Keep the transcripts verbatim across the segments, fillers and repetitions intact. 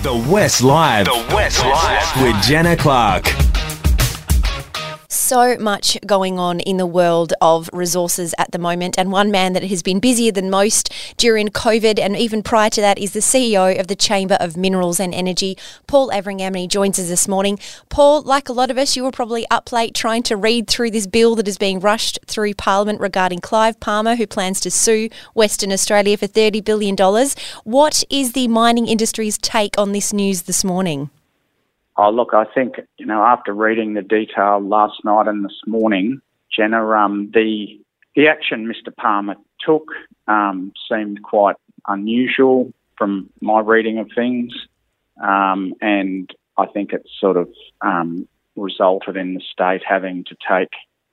The West Live. The West Live with Jenna Clark. So much going on in the world of resources at the moment, and one man that has been busier than most during COVID and even prior to that is the C E O of the Chamber of Minerals and Energy, Paul Everingham, and he joins us this morning. Paul, like a lot of us, you were probably up late trying to read through this bill that is being rushed through Parliament regarding Clive Palmer, who plans to sue Western Australia for thirty billion dollars. What is the mining industry's take on this news this morning? Oh, look, I think, you know, after reading the detail last night and this morning, Jenna, um, the the action Mister Palmer took um, seemed quite unusual from my reading of things, um, and I think it sort of um, resulted in the state having to take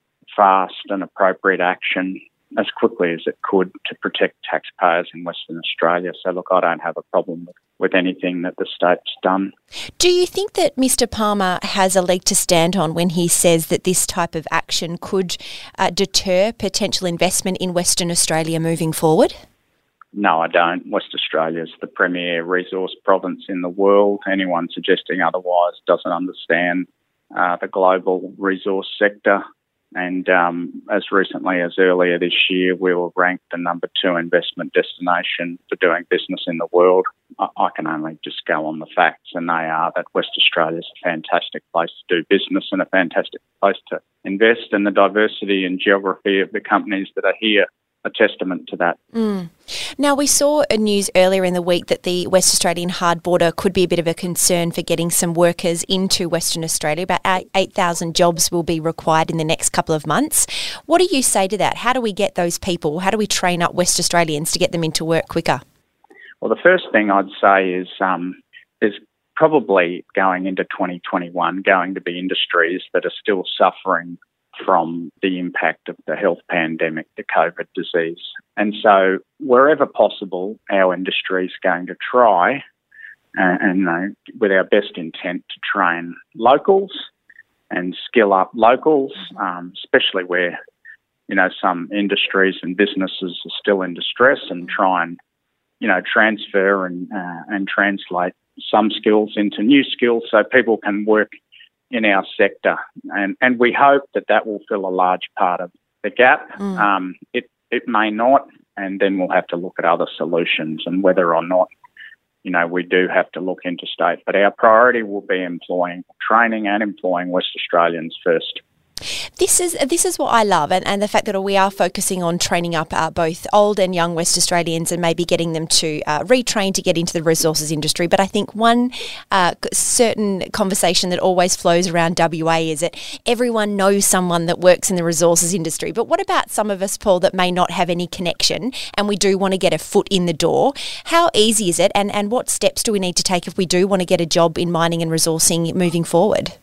fast and appropriate action as quickly as it could to protect taxpayers in Western Australia. So, look, I don't have a problem with, with anything that the state's done. Do you think that Mister Palmer has a leg to stand on when he says that this type of action could uh, deter potential investment in Western Australia moving forward? No, I don't. West Australia is the premier resource province in the world. Anyone suggesting otherwise doesn't understand uh, the global resource sector. And um, as recently as earlier this year, we were ranked the number two investment destination for doing business in the world. I, I can only just go on the facts, and they are that West Australia is a fantastic place to do business and a fantastic place to invest, and the diversity and geography of the companies that are here a testament to that. Mm. Now, we saw a news earlier in the week that the West Australian hard border could be a bit of a concern for getting some workers into Western Australia. About eight thousand jobs will be required in the next couple of months. What do you say to that? How do we get those people? How do we train up West Australians to get them into work quicker? Well, the first thing I'd say is um, there's probably going into twenty twenty-one going to be industries that are still suffering from the impact of the health pandemic, the COVID disease. And so wherever possible, our industry is going to try, uh, and uh, with our best intent, to train locals and skill up locals, um, especially where, you know, some industries and businesses are still in distress, and try and, you know, transfer and, uh, and translate some skills into new skills so people can work in our sector, and, and we hope that that will fill a large part of the gap. Mm. Um, it it may not, and then we'll have to look at other solutions and whether or not, you know, we do have to look interstate. But our priority will be employing, training and employing West Australians first. This is this is what I love, and, and the fact that we are focusing on training up uh, both old and young West Australians and maybe getting them to uh, retrain to get into the resources industry. But I think one uh, certain conversation that always flows around W A is that everyone knows someone that works in the resources industry. But what about some of us, Paul, that may not have any connection and we do want to get a foot in the door? How easy is it, and, and what steps do we need to take if we do want to get a job in mining and resourcing moving forward?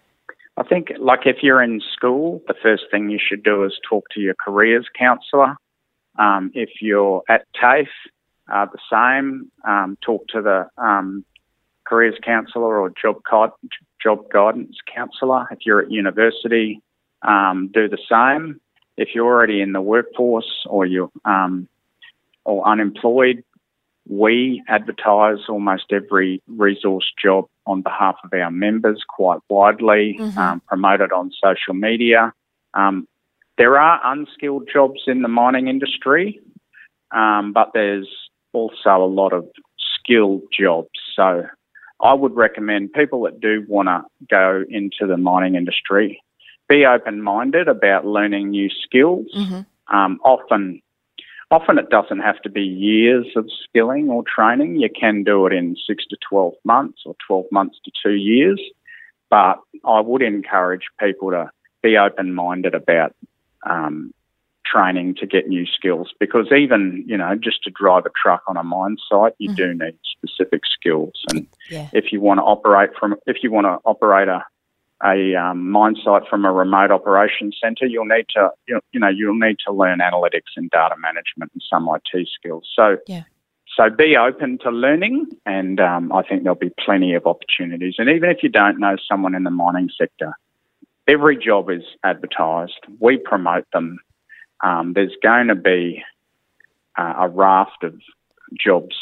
I think, like, if you're in school, the first thing you should do is talk to your careers counsellor. Um, if you're at TAFE, uh, the same. Um, talk to the um, careers counsellor or job, co- job guidance counsellor. If you're at university, um, do the same. If you're already in the workforce or you're um, or unemployed, we advertise almost every resource job on behalf of our members quite widely, mm-hmm. um, promote it on social media. Um, there are unskilled jobs in the mining industry, um, but there's also a lot of skilled jobs. So I would recommend people that do want to go into the mining industry, be open-minded about learning new skills. Mm-hmm. Um, often Often it doesn't have to be years of skilling or training. You can do it in six to twelve months or twelve months to two years. But I would encourage people to be open-minded about um, training to get new skills, because even, you know, just to drive a truck on a mine site, you mm-hmm. do need specific skills. And yeah. if you want to operate from, if you want to operate a a um, mine site from a remote operations centre, you'll need to, you know, you'll need to learn analytics and data management and some I T skills. So, yeah. so be open to learning, and um, I think there'll be plenty of opportunities. And even if you don't know someone in the mining sector, every job is advertised. We promote them. Um, there's going to be uh, a raft of jobs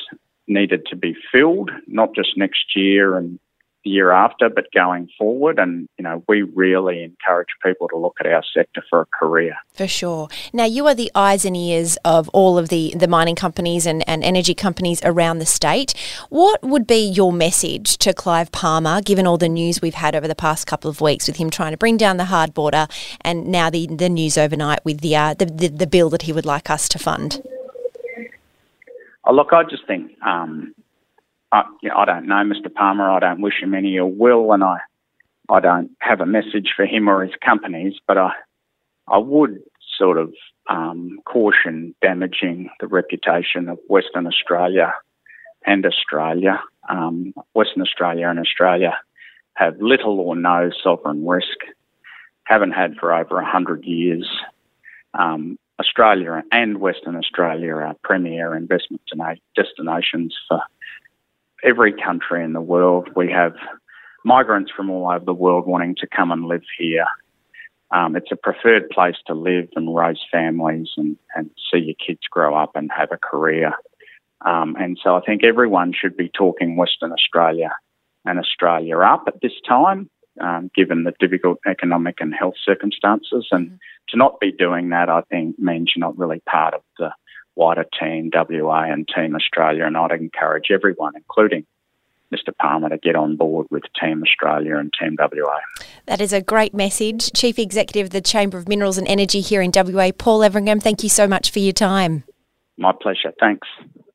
needed to be filled, not just next year and the year after, but going forward. And, you know, we really encourage people to look at our sector for a career. For sure. Now, you are the eyes and ears of all of the, the mining companies and, and energy companies around the state. What would be your message to Clive Palmer, given all the news we've had over the past couple of weeks with him trying to bring down the hard border and now the, the news overnight with the, uh, the, the the bill that he would like us to fund? Oh, look, I just think... Um, I, you know, I don't know Mister Palmer. I don't wish him any ill will, and I, I don't have a message for him or his companies. But I, I would sort of um, caution damaging the reputation of Western Australia and Australia. Um, Western Australia and Australia have little or no sovereign risk. Haven't had for over a hundred years. Um, Australia and Western Australia are premier investment destinations for every country in the world. We have migrants from all over the world wanting to come and live here. Um, it's a preferred place to live and raise families and, and see your kids grow up and have a career. Um, and so I think everyone should be talking Western Australia and Australia up at this time, um, given the difficult economic and health circumstances. And mm-hmm. to not be doing that, I think, means you're not really part of the wider Team W A and Team Australia, and I'd encourage everyone, including Mister Palmer, to get on board with Team Australia and Team W A. That is a great message. Chief Executive of the Chamber of Minerals and Energy here in W A, Paul Everingham, thank you so much for your time. My pleasure. Thanks.